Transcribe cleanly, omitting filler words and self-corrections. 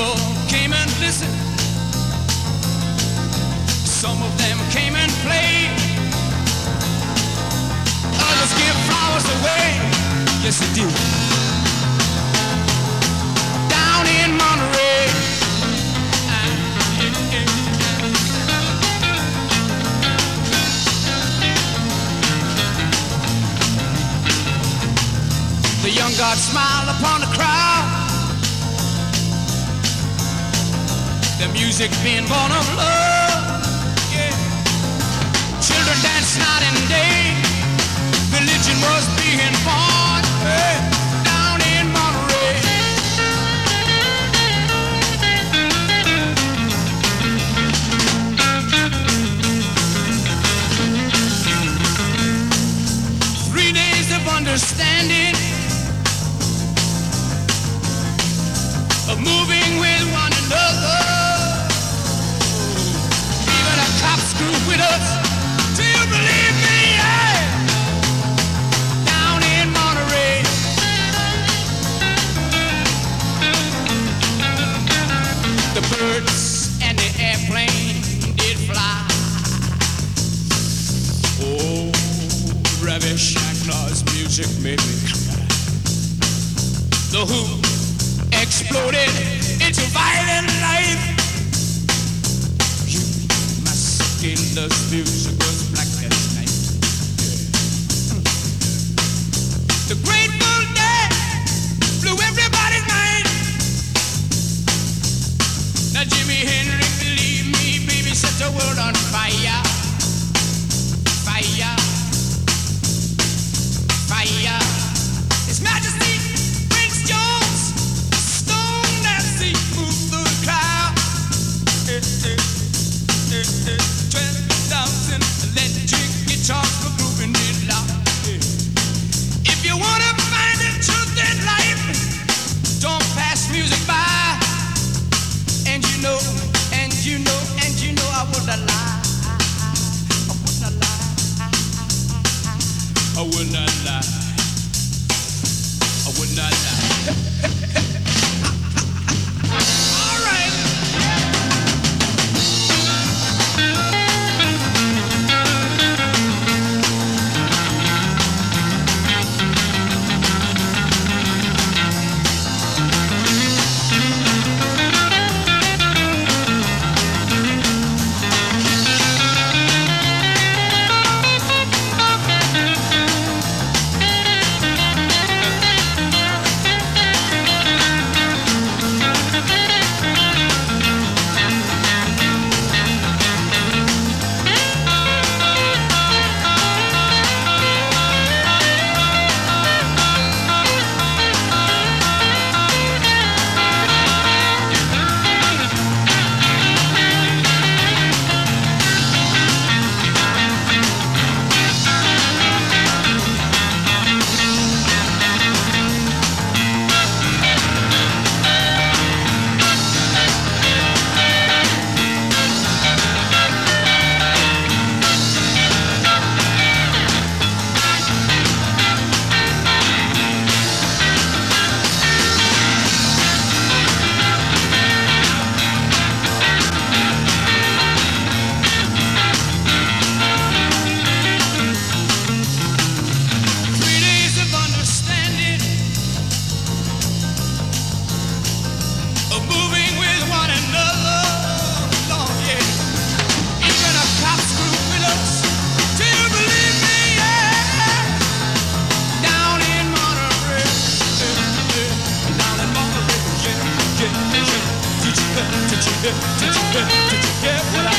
people came and listened. Some of them came and played. Others give flowers away. Yes, they did. Down in Monterey. The young God smiled upon the crowd. The music being born of love. Yeah. Children danced night and day. Religion was being born. Hey. Down in Monterey. 3 days of understanding, of moving with one another. Even a cops grew with us. Do you believe me? Yeah. Down in Monterey. The birds and the airplane did fly. Oh, Ravi Shankar's music made me cry. The Who exploded into violent life. My skinless music was black as night. The Grateful Dead blew everybody's mind. Now Jimi Hendrix, believe me, baby, set the world on fire. Fire. Fire. His Majesty Prince Jones, move through the crowd. 12,000 electric guitars for grooving it loud. If you wanna find the truth in life, don't pass music by. And you know, I would not lie. I would not lie. I would not lie. Did you get what I